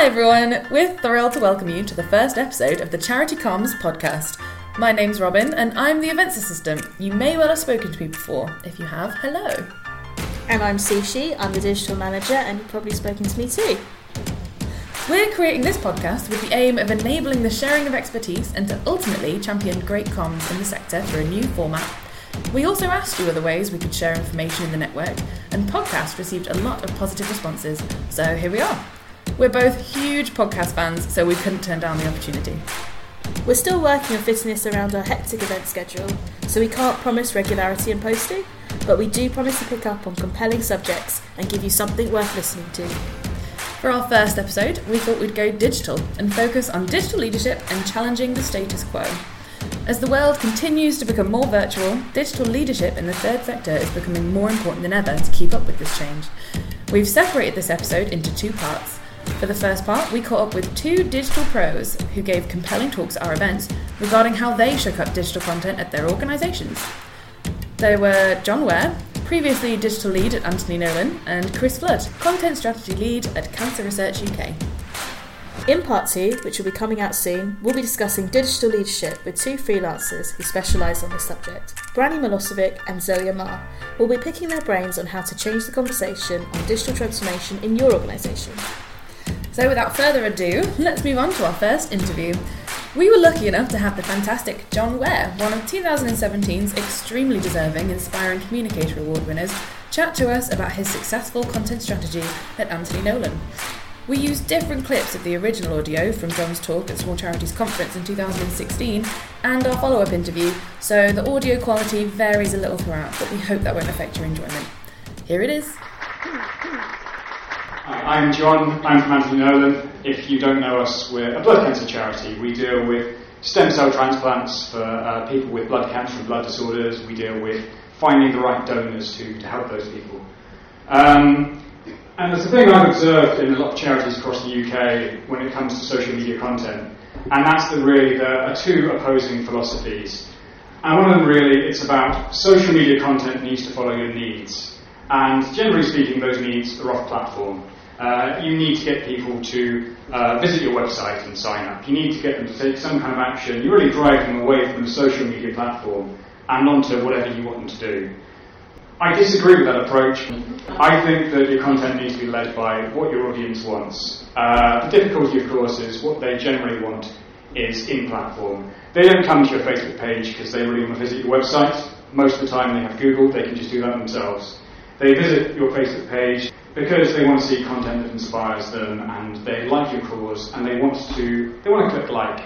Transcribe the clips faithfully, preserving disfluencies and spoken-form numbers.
Hi everyone, we're thrilled to welcome you to the first episode of the Charity Comms podcast. My name's Robin and I'm the events assistant. You may well have spoken to me before. If you have, hello. And I'm Sushi, I'm the digital manager and you've probably spoken to me too. We're creating this podcast with the aim of enabling the sharing of expertise and to ultimately champion great comms in the sector through a new format. We also asked you other ways we could share information in the network, and podcast received a lot of positive responses, so here we are. We're both huge podcast fans, so we couldn't turn down the opportunity. We're still working on fitting this around our hectic event schedule, so we can't promise regularity in posting, but we do promise to pick up on compelling subjects and give you something worth listening to. For our first episode, we thought we'd go digital and focus on digital leadership and challenging the status quo. As the world continues to become more virtual, digital leadership in the third sector is becoming more important than ever to keep up with this change. We've separated this episode into two parts. For the first part, we caught up with two digital pros who gave compelling talks at our events regarding how they shook up digital content at their organisations. They were John Ware, previously digital lead at Anthony Nolan, and Chris Flood, content strategy lead at Cancer Research U K. In part two, which will be coming out soon, we'll be discussing digital leadership with two freelancers who specialise on this subject. Brani Milosevic and Zoe Amar will be picking their brains on how to change the conversation on digital transformation in your organisation. So without further ado, let's move on to our first interview. We were lucky enough to have the fantastic John Ware, one of twenty seventeen's extremely deserving Inspiring Communicator Award winners, chat to us about his successful content strategy at Anthony Nolan. We used different clips of the original audio from John's talk at Small Charities Conference in two thousand sixteen and our follow-up interview, so the audio quality varies a little throughout, but we hope that won't affect your enjoyment. Here it is. Hi, I'm John, I'm from Anthony Nolan. If you don't know us, we're a blood cancer charity. We deal with stem cell transplants for uh, people with blood cancer and blood disorders. We deal with finding the right donors to, to help those people. Um, and there's a thing I've observed in a lot of charities across the U K when it comes to social media content, and that's that really there are two opposing philosophies. And one of them really, it's about social media content needs to follow your needs. And generally speaking, those needs are off platform. Uh, you need to get people to uh, visit your website and sign up. You need to get them to take some kind of action. You really drive them away from the social media platform and onto whatever you want them to do. I disagree with that approach. I think that your content needs to be led by what your audience wants. Uh, the difficulty, of course, is what they generally want is in-platform. They don't come to your Facebook page because they really want to visit your website. Most of the time they have Google, they can just do that themselves. They visit your Facebook page because they want to see content that inspires them and they like your cause and they want to they want to click like.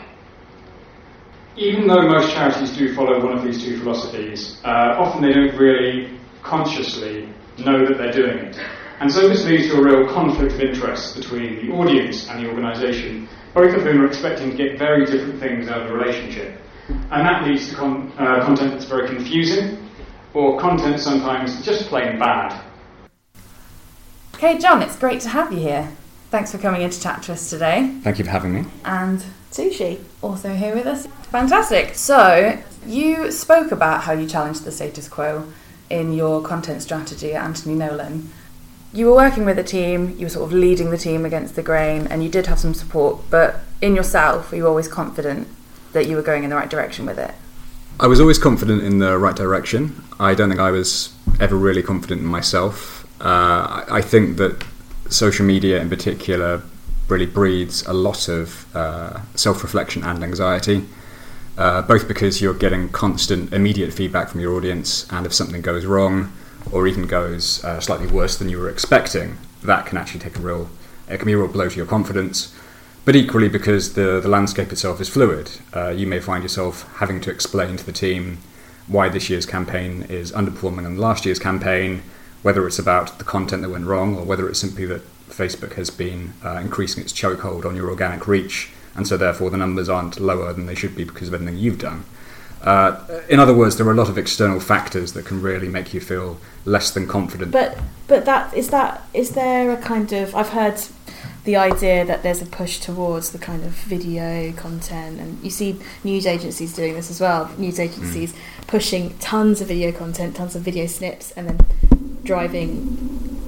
Even though most charities do follow one of these two philosophies, uh, often they don't really consciously know that they're doing it. And so this leads to a real conflict of interest between the audience and the organisation, both of whom are expecting to get very different things out of the relationship. And that leads to con- uh, content that's very confusing, or content sometimes just plain bad. Okay, John, it's great to have you here. Thanks for coming in to chat to us today. Thank you for having me. And Sushi, also here with us. Fantastic. So, you spoke about how you challenged the status quo in your content strategy at Anthony Nolan. You were working with a team, you were sort of leading the team against the grain, and you did have some support, but in yourself, were you always confident that you were going in the right direction with it? I was always confident in the right direction. I don't think I was ever really confident in myself. Uh, I think that social media in particular really breeds a lot of uh, self-reflection and anxiety, uh, both because you're getting constant immediate feedback from your audience, and if something goes wrong or even goes uh, slightly worse than you were expecting, that can actually take a real, it can be a real blow to your confidence. But equally because the, the landscape itself is fluid, uh, you may find yourself having to explain to the team why this year's campaign is underperforming on last year's campaign, whether it's about the content that went wrong or whether it's simply that Facebook has been uh, increasing its chokehold on your organic reach, and so therefore the numbers aren't lower than they should be because of anything you've done. Uh, in other words, there are a lot of external factors that can really make you feel less than confident. But but that is that is there a kind of, I've heard the idea that there's a push towards the kind of video content, and you see news agencies doing this as well. News agencies mm. pushing tons of video content, tons of video snips, and then driving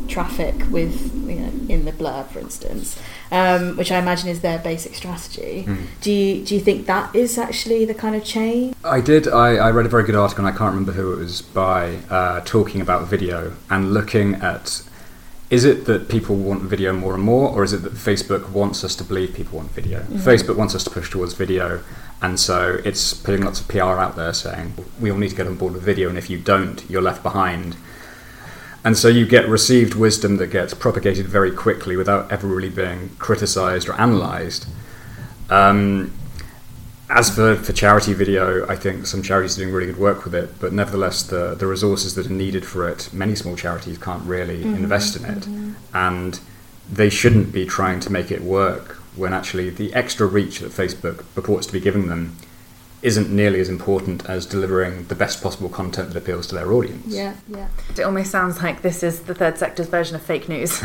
traffic with, you know, in the blur, for instance, um, which I imagine is their basic strategy. Mm. Do you do you think that is actually the kind of change? I did. I, I read a very good article, and I can't remember who it was by, uh, talking about video and looking at, is it that people want video more and more, or is it that Facebook wants us to believe people want video? Mm-hmm. Facebook wants us to push towards video, and so it's putting lots of P R out there saying, we all need to get on board with video, and if you don't, you're left behind. And so you get received wisdom that gets propagated very quickly without ever really being criticised or analysed. Um, as for, for charity video, I think some charities are doing really good work with it, but nevertheless the, the resources that are needed for it, many small charities can't really mm-hmm, invest in it. Mm-hmm. And they shouldn't be trying to make it work when actually the extra reach that Facebook purports to be giving them isn't nearly as important as delivering the best possible content that appeals to their audience. Yeah, yeah. It almost sounds like this is the third sector's version of fake news.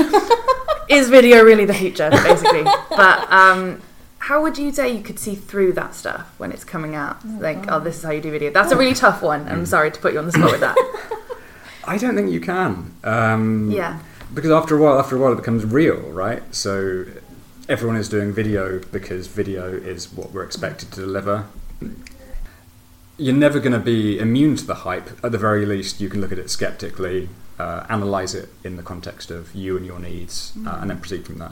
Is video really the future, basically? But um, how would you say you could see through that stuff when it's coming out? Oh, like, wow. oh, this is how you do video. That's a really tough one. I'm sorry to put you on the spot with that. I don't think you can. Um, yeah. Because after a while, after a while, it becomes real, right? So everyone is doing video because video is what we're expected to deliver. You're never going to be immune to the hype. At the very least, you can look at it skeptically, uh, analyse it in the context of you and your needs, mm. uh, and then proceed from there.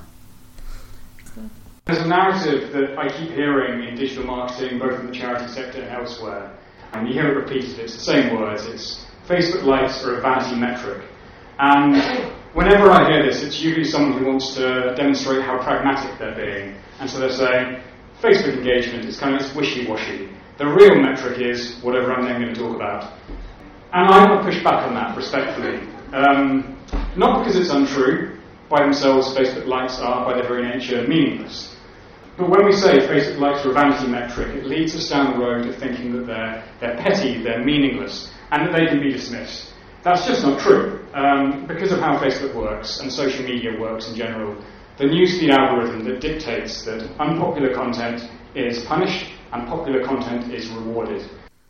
There's a narrative that I keep hearing in digital marketing, both in the charity sector and elsewhere, and you hear it repeated. It's the same words. It's Facebook likes are a vanity metric. And whenever I hear this, it's usually someone who wants to demonstrate how pragmatic they're being. And so they're saying, Facebook engagement is kind of it's wishy-washy. The real metric is whatever I'm then going to talk about. And I want to push back on that respectfully. Um, not because it's untrue. By themselves, Facebook likes are, by their very nature, meaningless. But when we say Facebook likes are a vanity metric, it leads us down the road of thinking that they're, they're petty, they're meaningless, and that they can be dismissed. That's just not true. Um, because of how Facebook works, and social media works in general, the newsfeed algorithm that dictates that unpopular content is punished and popular content is rewarded.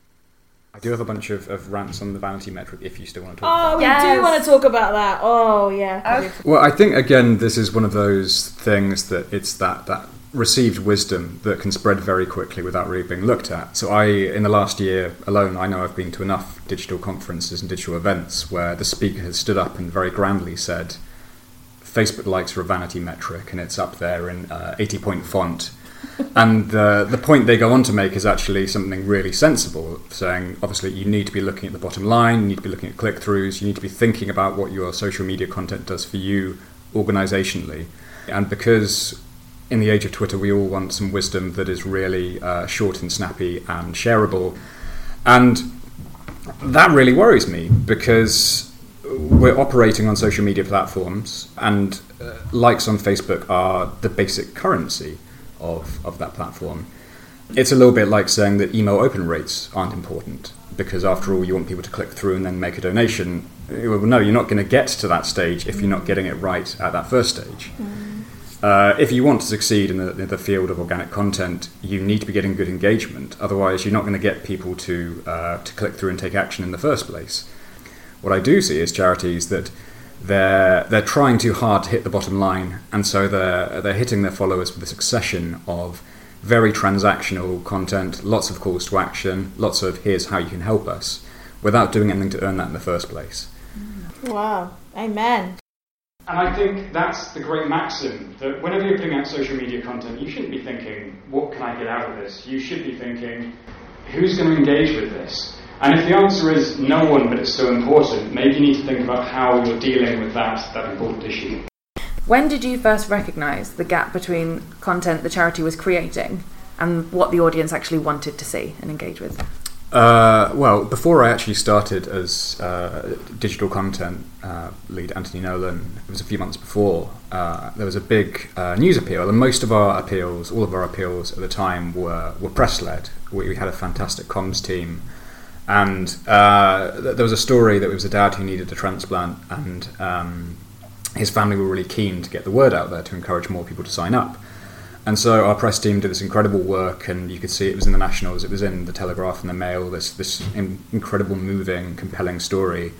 I do have a bunch of, of rants on the vanity metric if you still want to talk oh, about we that. yes. do want to talk about that. Oh, yeah. Okay. Well, I think, again, this is one of those things that it's that, that received wisdom that can spread very quickly without really being looked at. So I, in the last year alone, I know I've been to enough digital conferences and digital events where the speaker has stood up and very grandly said, Facebook likes are a vanity metric, and it's up there in uh, eighty-point font. And uh, the point they go on to make is actually something really sensible, saying, obviously, you need to be looking at the bottom line, you need to be looking at click-throughs, you need to be thinking about what your social media content does for you organisationally. And because in the age of Twitter, we all want some wisdom that is really uh, short and snappy and shareable. And that really worries me, because we're operating on social media platforms, and uh, likes on Facebook are the basic currency of, of that platform. It's a little bit like saying that email open rates aren't important, because after all, you want people to click through and then make a donation. Well, no, you're not going to get to that stage if you're not getting it right at that first stage. Uh, if you want to succeed in the, in the field of organic content, you need to be getting good engagement. Otherwise, you're not going to get people to uh, to click through and take action in the first place. What I do see is charities that they're they're trying too hard to hit the bottom line, and so they're they're hitting their followers with a succession of very transactional content, lots of calls to action, lots of here's how you can help us, without doing anything to earn that in the first place. Wow, amen. And I think that's the great maxim, that whenever you're putting out social media content, you shouldn't be thinking, what can I get out of this? You should be thinking, who's going to engage with this? And if the answer is no one, but it's still important, maybe you need to think about how you're dealing with that, that important issue. When did you first recognise the gap between content the charity was creating and what the audience actually wanted to see and engage with? Uh, well, before I actually started as uh, digital content uh, lead, Anthony Nolan, it was a few months before, uh, there was a big uh, news appeal, and most of our appeals, all of our appeals at the time were, were press-led. We, we had a fantastic comms team, and uh, th- there was a story that it was a dad who needed a transplant, and um, his family were really keen to get the word out there to encourage more people to sign up. And so our press team did this incredible work, and you could see it was in the Nationals, it was in the Telegraph and the Mail, this this in- incredible, moving, compelling story.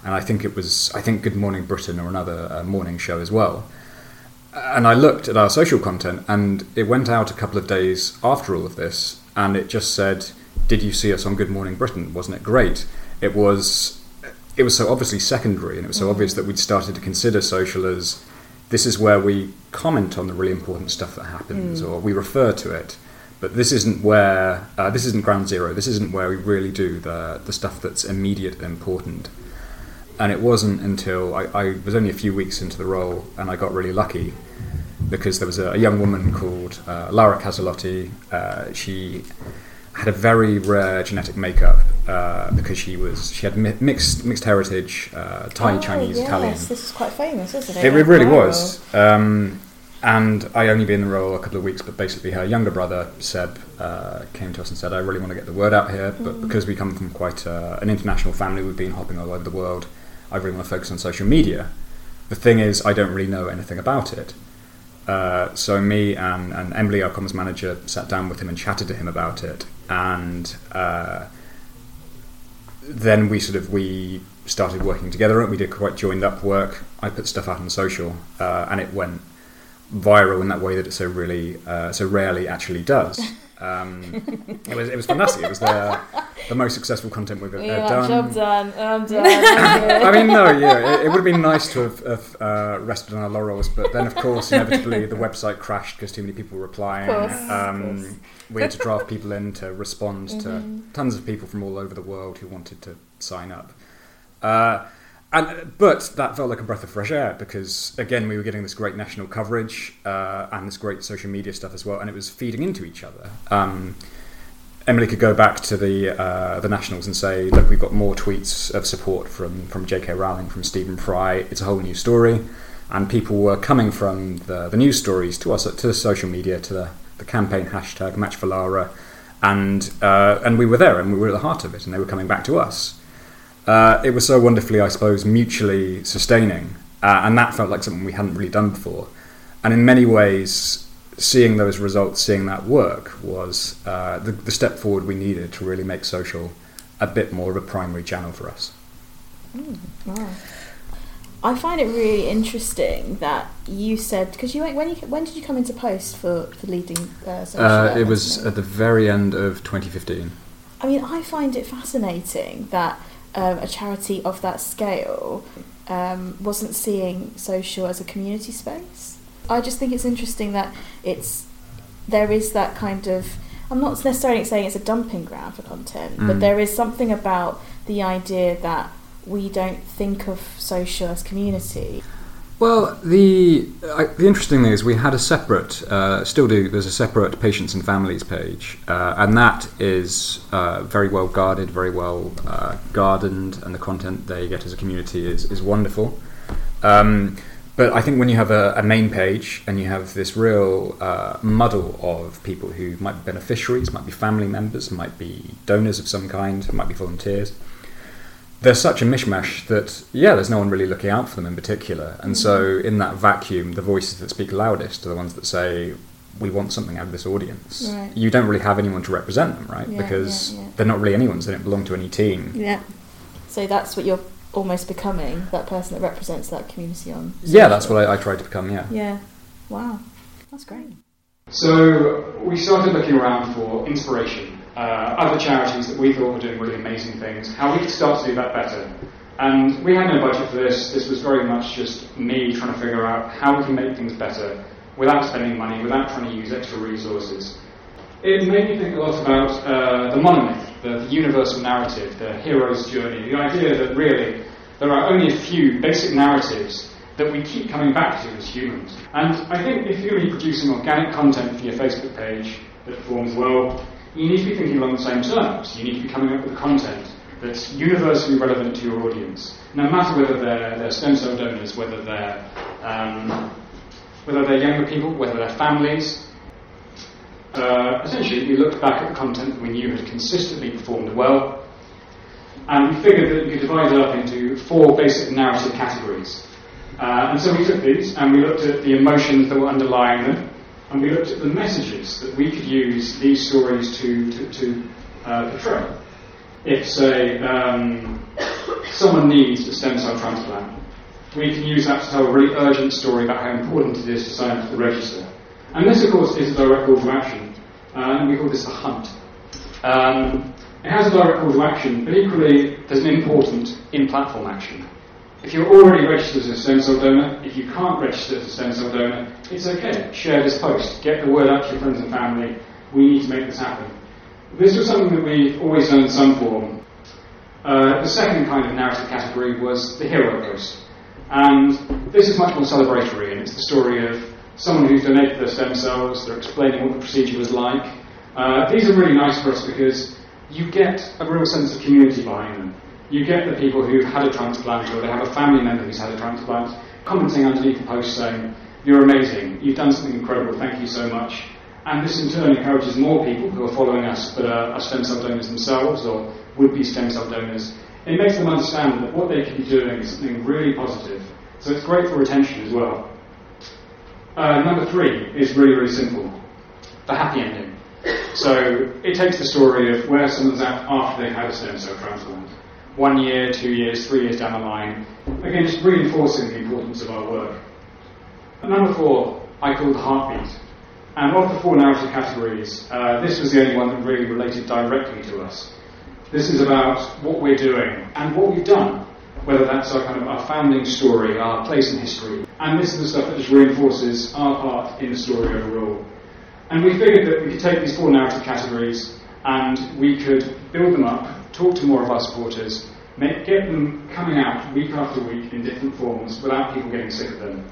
and I think it was I think Good Morning Britain or another uh, morning show as well. And I looked at our social content, and it went out a couple of days after all of this, and it just said, "Did you see us on Good Morning Britain? Wasn't it great?" It was it was so obviously secondary, and it was so mm-hmm. obvious that we'd started to consider social as this is where we comment on the really important stuff that happens, mm. or we refer to it. But this isn't where uh, this isn't ground zero. This isn't where we really do the the stuff that's immediate and important. And it wasn't until I, I was only a few weeks into the role, and I got really lucky because there was a, a young woman called uh, Laura Casalotti. Uh, she had a very rare genetic makeup uh, because she was she had mi- mixed mixed heritage, uh, Thai, oh, Chinese, yes. Italian. This is quite famous, isn't it? It, it really was. Um, and I only been in the role a couple of weeks, but basically her younger brother, Seb, uh, came to us and said, I really want to get the word out here, but mm. because we come from quite uh, an international family, we've been hopping all over the world, I really want to focus on social media. The thing is, I don't really know anything about it. Uh, so me and, and Emily, our comms manager, sat down with him and chatted to him about it. And uh, then we sort of, we started working together. We did quite joined up work. I put stuff out on social, uh, and it went viral in that way that it so really, uh, so rarely actually does. Um, it was it was fantastic. It was the the most successful content we've ever yeah, done. Job done. I'm done. I mean, no, yeah, it, it would have been nice to have, have uh, rested on our laurels, but then, of course, inevitably the website crashed because too many people were replying. Of course, um, of course. We had to draft people in to respond mm-hmm. to tons of people from all over the world who wanted to sign up. Uh, And, but that felt like a breath of fresh air because, again, we were getting this great national coverage uh, and this great social media stuff as well, and it was feeding into each other. Um, Emily could go back to the uh, the Nationals and say, look, we've got more tweets of support from, from J K Rowling, from Stephen Fry. It's a whole new story. And people were coming from the, the news stories to us, to social media, to the, the campaign hashtag Match for Lara. And, uh, and we were there, and we were at the heart of it, and they were coming back to us. Uh, it was so wonderfully, I suppose, mutually sustaining, uh, and that felt like something we hadn't really done before. And in many ways, seeing those results, seeing that work, was uh, the, the step forward we needed to really make social a bit more of a primary channel for us. Mm, wow. I find it really interesting that you said, because you when you when did you come into post for, for leading uh, social? Uh, it was at the very end of twenty fifteen. I mean, I find it fascinating that Um, a charity of that scale um, wasn't seeing social as a community space. I just think it's interesting that it's there is that kind of, I'm not necessarily saying it's a dumping ground for content, mm. but there is something about the idea that we don't think of social as community. Well, the I, the interesting thing is we had a separate, uh, still do, there's a separate patients and families page, uh, and that is uh, very well guarded, very well uh, gardened, and the content they get as a community is, is wonderful. Um, but I think when you have a, a main page and you have this real uh, muddle of people who might be beneficiaries, might be family members, might be donors of some kind, might be volunteers, there's such a mishmash that, yeah, there's no one really looking out for them in particular. And mm-hmm. so in that vacuum, the voices that speak loudest are the ones that say, we want something out of this audience. Right. You don't really have anyone to represent them, right? Yeah, because yeah, yeah. they're not really anyone's, they don't belong to any team. Yeah. So that's what you're almost becoming, that person that represents that community on social. Yeah, that's what I, I tried to become, yeah. Yeah. Wow. That's great. So we started looking around for inspiration. Uh, other charities that we thought were doing really amazing things, how we could start to do that better. And we had no budget for this. This was very much just me trying to figure out how we can make things better without spending money, without trying to use extra resources. It made me think a lot about uh, the monomyth, the, the universal narrative, the hero's journey, the idea that really there are only a few basic narratives that we keep coming back to as humans. And I think if you're going to be producing organic content for your Facebook page that performs well, you need to be thinking along the same terms. You need to be coming up with content that's universally relevant to your audience, no matter whether they're, they're stem cell donors, whether they're um, whether they're younger people, whether they're families. Uh, essentially, we looked back at the content that we knew had consistently performed well, and we figured that you could divide it up into four basic narrative categories. Uh, and so we took these and we looked at the emotions that were underlying them. And we looked at the messages that we could use these stories to, to, to uh, portray. If, say, um, someone needs a stem cell transplant, we can use that to tell a really urgent story about how important it is to sign up to the register. And this, of course, is a direct call to action, uh, and we call this the hunt. Um, it has a direct call to action, but equally there's an important in-platform action. If you're already registered as a stem cell donor, if you can't register as a stem cell donor, it's okay. Share this post. Get the word out to your friends and family. We need to make this happen. This was something that we've always done in some form. Uh, the second kind of narrative category was the hero post. And this is much more celebratory, and it's the story of someone who's donated their stem cells, they're explaining what the procedure was like. Uh, these are really nice for us because you get a real sense of community behind them. You get the people who've had a transplant, or they have a family member who's had a transplant, commenting underneath the post saying, "You're amazing, you've done something incredible, thank you so much." And this in turn encourages more people who are following us but are, are stem cell donors themselves or would-be stem cell donors. It makes them understand that what they could be doing is something really positive. So it's great for retention as well. Uh, number three is really, really simple. The happy ending. So it takes the story of where someone's at after they've had a stem cell transplant. One year, two years, three years down the line. Again, just reinforcing the importance of our work. And number four, I call the heartbeat. And of the four narrative categories, uh, this was the only one that really related directly to us. This is about what we're doing and what we've done, whether that's our kind of our founding story, our place in history. And this is the stuff that just reinforces our part in the story overall. And we figured that we could take these four narrative categories and we could build them up, talk to more of our supporters, make, get them coming out week after week in different forms without people getting sick of them.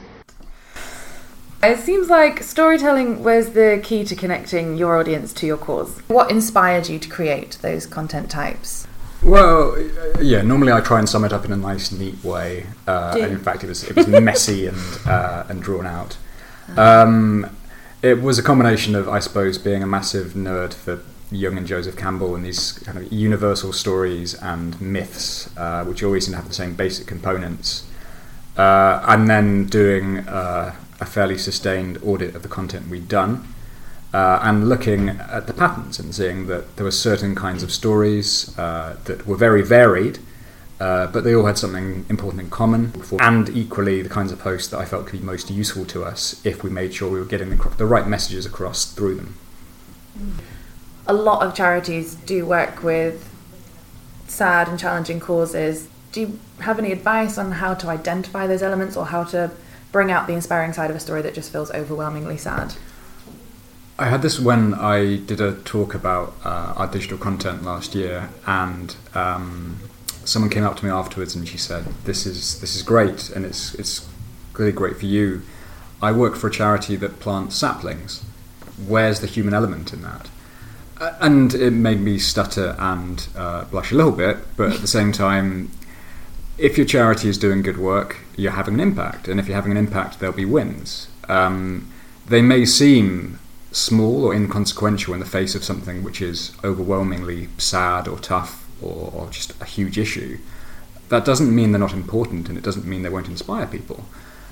It seems like storytelling was the key to connecting your audience to your cause. What inspired you to create those content types? Well, yeah, normally I try and sum it up in a nice, neat way. Uh, and in fact, it was it was messy and uh, and drawn out. Um, it was a combination of, I suppose, being a massive nerd for Young and Joseph Campbell and these kind of universal stories and myths, uh, which always seem to have the same basic components. Uh, and then doing uh, a fairly sustained audit of the content we'd done. Uh, and looking at the patterns and seeing that there were certain kinds of stories uh, that were very varied, uh, but they all had something important in common, and equally the kinds of posts that I felt could be most useful to us if we made sure we were getting the, the right messages across through them. A lot of charities do work with sad and challenging causes. Do you have any advice on how to identify those elements or how to bring out the inspiring side of a story that just feels overwhelmingly sad? I had this when I did a talk about uh, our digital content last year, and um, someone came up to me afterwards and she said, "This is this is great, and it's it's really great for you. I work for a charity that plants saplings. Where's the human element in that?" Uh, and it made me stutter and uh, blush a little bit, but at the same time, if your charity is doing good work, you're having an impact, and if you're having an impact, there'll be wins. Um, they may seem small or inconsequential in the face of something which is overwhelmingly sad or tough or, or just a huge issue. That doesn't mean they're not important, and it doesn't mean they won't inspire people.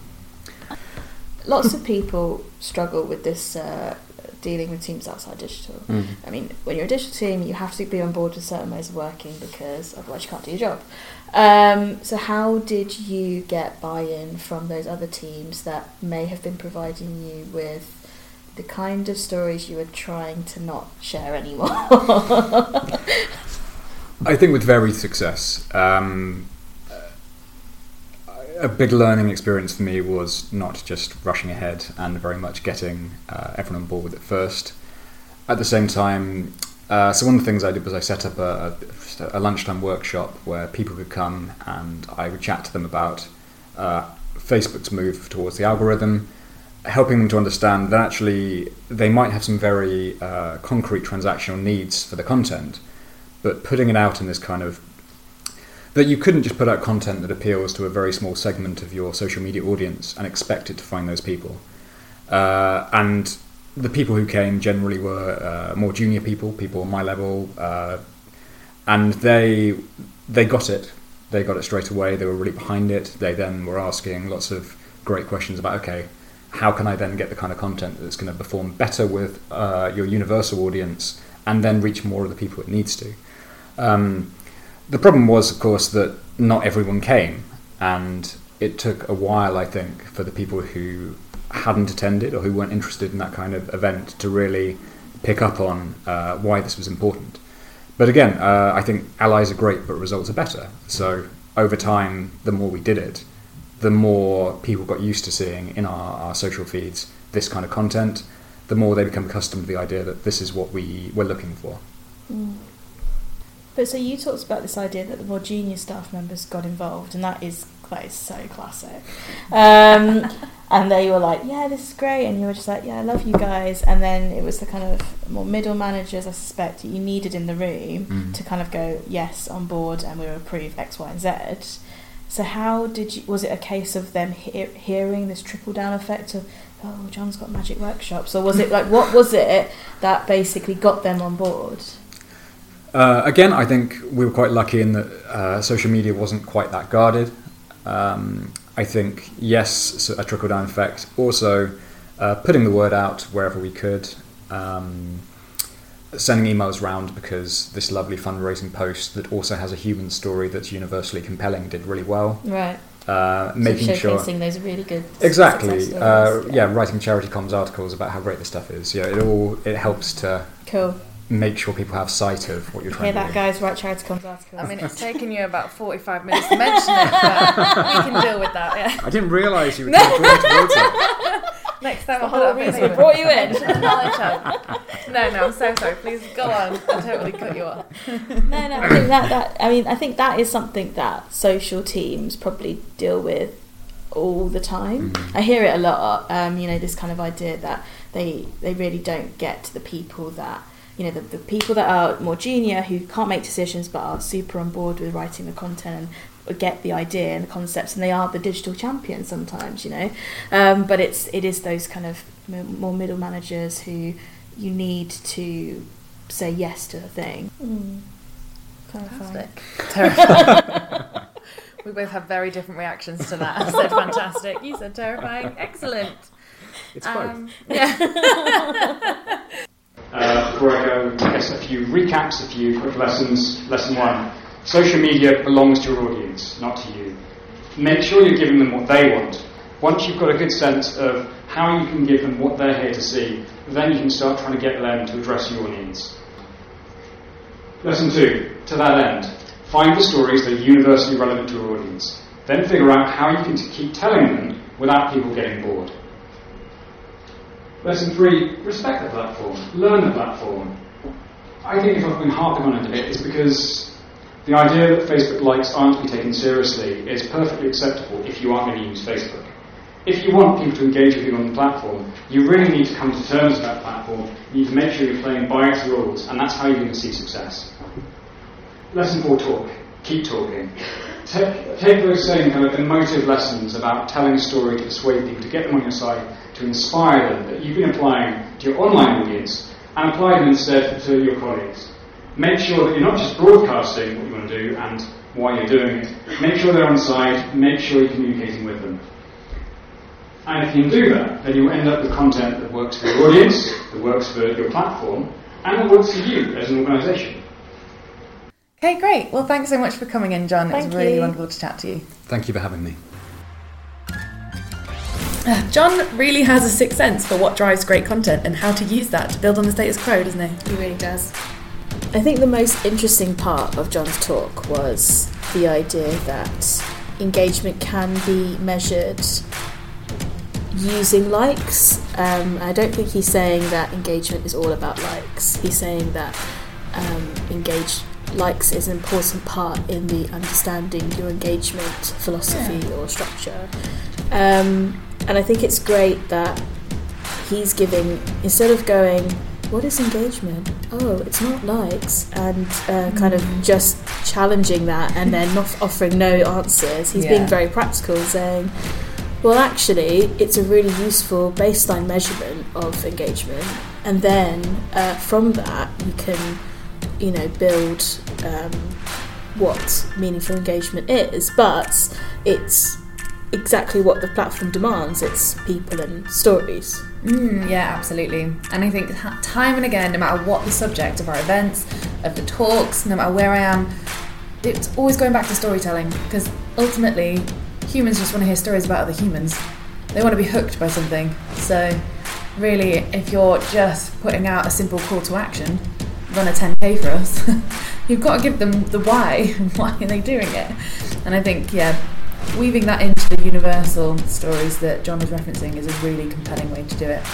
Lots of people struggle with this uh, dealing with teams outside digital. Mm. I mean, when you're a digital team, you have to be on board with certain ways of working because otherwise you can't do your job. Um, so how did you get buy-in from those other teams that may have been providing you with the kind of stories you were trying to not share anymore? I think with varied success. Um, a big learning experience for me was not just rushing ahead and very much getting uh, everyone on board with it first. At the same time, uh, so one of the things I did was I set up a, a, a lunchtime workshop where people could come and I would chat to them about uh, Facebook's move towards the algorithm, helping them to understand that actually they might have some very uh, concrete transactional needs for the content, but putting it out in this kind of, that you couldn't just put out content that appeals to a very small segment of your social media audience and expect it to find those people. Uh, and the people who came generally were uh, more junior people, people on my level, uh, and they they got it. They got it straight away. They were really behind it. They then were asking lots of great questions about, okay, how can I then get the kind of content that's going to perform better with uh, your universal audience and then reach more of the people it needs to? Um, The problem was, of course, that not everyone came, and it took a while, I think, for the people who hadn't attended or who weren't interested in that kind of event to really pick up on uh, why this was important. But again, uh, I think allies are great, but results are better. So over time, the more we did it, the more people got used to seeing in our, our social feeds this kind of content, the more they become accustomed to the idea that this is what we were looking for. Mm. But so you talked about this idea that the more junior staff members got involved, and that is that is so classic. Um, and they were like, yeah, this is great, and you were just like, yeah, I love you guys. And then it was the kind of more middle managers, I suspect, that you needed in the room Mm. to kind of go, yes, on board, and we will approve X, Y, and Z. So how did you? Was it a case of them he- hearing this trickle down effect of, oh, John's got magic workshops, or was it like, what was it that basically got them on board? Uh, again, I think we were quite lucky in that uh, social media wasn't quite that guarded. Um, I think, yes, a trickle-down effect. Also, uh, putting the word out wherever we could, um, sending emails round because this lovely fundraising post that also has a human story that's universally compelling did really well. Right. Uh, making so sure showcasing those really good exactly. success Uh, stories. yeah, writing charity comms articles about how great this stuff is. Yeah, it all it helps to Cool. make sure people have sight of what you're trying Hear to that, do. guys? Write charity comms articles. I mean, it's taken you about forty-five minutes to mention it, but we can deal with that, yeah. I didn't realise you were drawn towards it. Next time the I'll put whole up a reason we paper. brought you in. Knowledge of. No, no, I'm so sorry. Please go on. I totally cut you off. no, no. I think that, that. I mean, I think that is something that social teams probably deal with all the time. Mm. I hear it a lot. Um, you know, this kind of idea that they they really don't get the people that. You know, the, the people that are more junior who can't make decisions but are super on board with writing the content and get the idea and the concepts, and they are the digital champions sometimes, you know. Um, but it's it is those kind of more middle managers who you need to say yes to the thing. Mm. Fantastic. Terrifying. We both have very different reactions to that. I said fantastic. You said terrifying. Excellent. It's both. Um, yeah. Uh, before I go, I guess a few recaps, a few quick lessons. Lesson one, social media belongs to your audience, not to you. Make sure you're giving them what they want. Once you've got a good sense of how you can give them what they're here to see, then you can start trying to get them to address your needs. Lesson two, to that end, find the stories that are universally relevant to your audience. Then figure out how you can keep telling them without people getting bored. Lesson three, respect the platform, learn the platform. I think if I've been harping on it a bit, it's because the idea that Facebook likes aren't to be taken seriously is perfectly acceptable if you aren't going to use Facebook. If you want people to engage with you on the platform, you really need to come to terms with that platform. You need to make sure you're playing by its rules, and that's how you're going to see success. Lesson four, talk. Keep talking. Take, take those same kind of emotive lessons about telling a story to persuade people, to get them on your side, to inspire them, that you've been applying to your online audience, and apply them instead to your colleagues. Make sure that you're not just broadcasting what you want to do and why you're doing it. Make sure they're on side, make sure you're communicating with them. And if you can do that, then you'll end up with content that works for your audience, that works for your platform, and that works for you as an organisation. Okay, great. Well, thanks so much for coming in, John. It Thank was really you. wonderful to chat to you. Thank you for having me. John really has a sixth sense for what drives great content and how to use that to build on the status quo, doesn't he? He really does. I think the most interesting part of John's talk was the idea that engagement can be measured using likes. Um, I don't think he's saying that engagement is all about likes. He's saying that um, engage likes is an important part in the understanding your engagement philosophy Yeah. or structure. Um, and I think it's great that he's giving, instead of going, what is engagement? Oh, it's not likes, and uh, kind of just challenging that and then not offering no answers. He's Yeah. being very practical, saying, well, actually, it's a really useful baseline measurement of engagement, and then uh, from that you can, you know, build um, what meaningful engagement is. But it's exactly what the platform demands. It's people and stories. Mm, yeah, absolutely. And I think ha- time and again, no matter what the subject of our events, of the talks, no matter where I am, it's always going back to storytelling, because ultimately humans just want to hear stories about other humans. They want to be hooked by something. So really, if you're just putting out a simple call to action, run a ten K for us, you've got to give them the why. Why are they doing it? And I think, yeah, weaving that into the universal stories that John was referencing is a really compelling way to do it.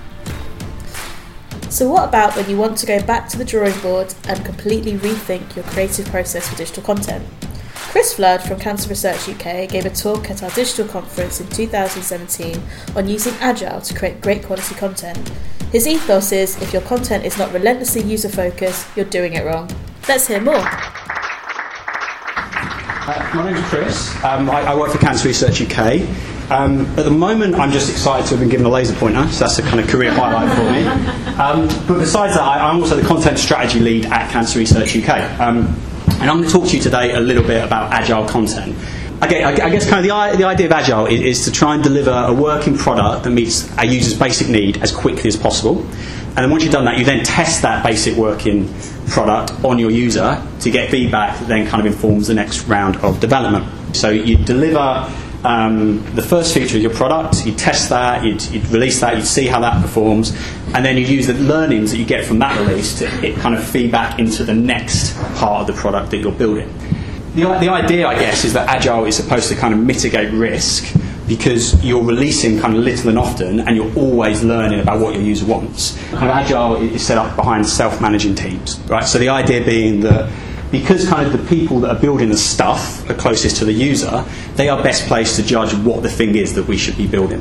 So what about when you want to go back to the drawing board and completely rethink your creative process for digital content? Chris Flood from Cancer Research U K gave a talk at our digital conference in two thousand seventeen on using Agile to create great quality content. His ethos is, if your content is not relentlessly user-focused, you're doing it wrong. Let's hear more. Uh, my name's Chris. Um, I, I work for Cancer Research U K. Um, at the moment, I'm just excited to have been given a laser pointer, so that's a kind of career highlight for me. Um, but besides that, I, I'm also the content strategy lead at Cancer Research U K. Um, and I'm going to talk to you today a little bit about Agile content. I guess, I guess kind of the, the idea of Agile is, is to try and deliver a working product that meets our users' basic need as quickly as possible. And then once you've done that, you then test that basic working product on your user to get feedback that then kind of informs the next round of development. So you deliver um, the first feature of your product, you test that, you'd, you'd release that, you'd see how that performs, and then you use the learnings that you get from that release to hit kind of feedback into the next part of the product that you're building. The, the idea, I guess, is that Agile is supposed to kind of mitigate risk because you're releasing kind of little and often, and you're always learning about what your user wants. Kind of Agile is set up behind self-managing teams, right? So the idea being that because kind of the people that are building the stuff are closest to the user, they are best placed to judge what the thing is that we should be building.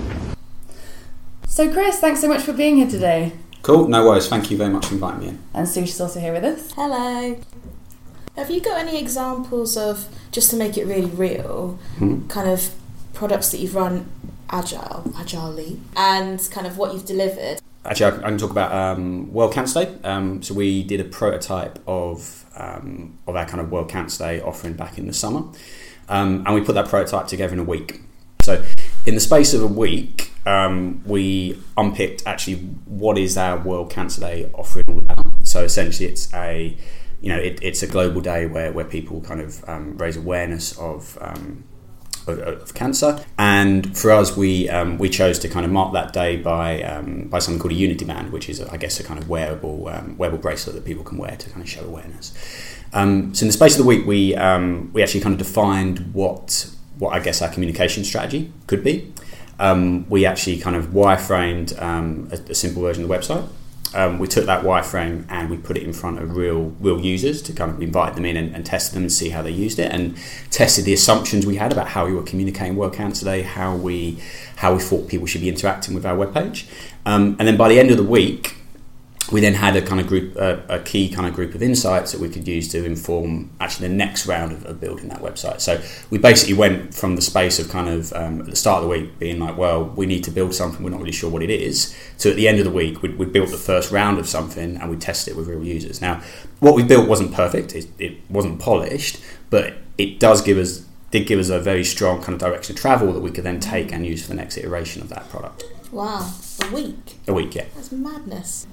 So Chris, thanks so much for being here today. Cool, no worries. Thank you very much for inviting me in. And Sushi's also here with us. Hello. Have you got any examples of, just to make it really real, Mm-hmm. kind of products that you've run agile, agilely, and kind of what you've delivered? Actually, I can talk about um, World Cancer Day. Um, so we did a prototype of um, of our kind of World Cancer Day offering back in the summer, um, and we put that prototype together in a week. So in the space of a week, um, we unpicked actually what is our World Cancer Day offering all about. So essentially, it's a you know it, it's a global day where where people kind of um, raise awareness of. Um, Of, of cancer, and for us, we um, we chose to kind of mark that day by um, by something called a Unity Band, which is, I guess, a kind of wearable um, wearable bracelet that people can wear to kind of show awareness. Um, so in the space of the week, we um, we actually kind of defined what what I guess our communication strategy could be. Um, we actually kind of wireframed um, a, a simple version of the website. Um, we took that wireframe and we put it in front of real real users to kind of invite them in and, and test them and see how they used it, and tested the assumptions we had about how we were communicating World Cancer Day, how we how we thought people should be interacting with our webpage. Um, and then by the end of the week, we then had a kind of group, uh, a key kind of group of insights that we could use to inform actually the next round of, of building that website. So we basically went from the space of kind of um, at the start of the week being like, well, we need to build something, we're not really sure what it is, to at the end of the week we'd, we'd built the first round of something and we tested it with real users. Now, what we built wasn't perfect, it, it wasn't polished, but it does give us did give us a very strong kind of direction of travel that we could then take and use for the next iteration of that product. Wow, a week? A week, yeah. That's madness.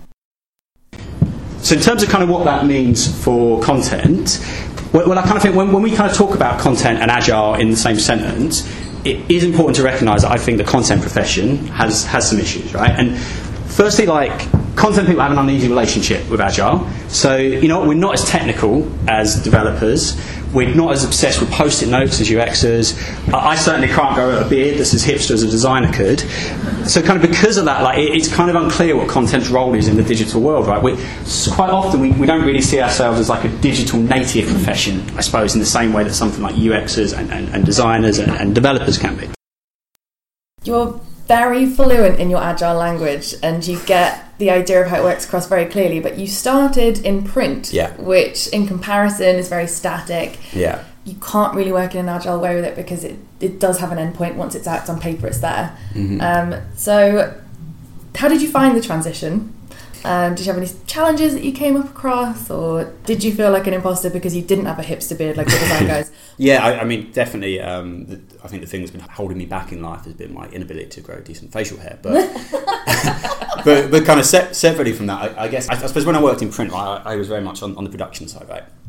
So in terms of kind of what that means for content, well, well I kind of think when, when we kind of talk about content and agile in the same sentence, it is important to recognise that I think the content profession has, has some issues, right? And firstly, like, content people have an uneasy relationship with agile. So, you know, we're not as technical as developers. We're not as obsessed with post-it notes as U Xers. I certainly can't grow a beard that's as hipster as a designer could. So kind of because of that, like, it, it's kind of unclear what content's role is in the digital world, right? We, quite often we, we don't really see ourselves as like a digital native profession, I suppose, in the same way that something like U Xers and, and, and designers and, and developers can be. You're very fluent in your agile language and you get the idea of how it works across very clearly, but you started in print, yeah. which in comparison is very static. Yeah. You can't really work in an agile way with it because it, it does have an endpoint. Once it's out, it's on paper, it's there. Mm-hmm. Um, so how did you find the transition? Um, did you have any challenges that you came up across, or did you feel like an imposter because you didn't have a hipster beard like the design guys? Yeah, I, I mean, definitely. Um, the, I think the thing that's been holding me back in life has been my inability to grow decent facial hair. But but, but kind of se- separately from that, I, I guess I, I suppose when I worked in print, right, I, I was very much on, on the production side, right?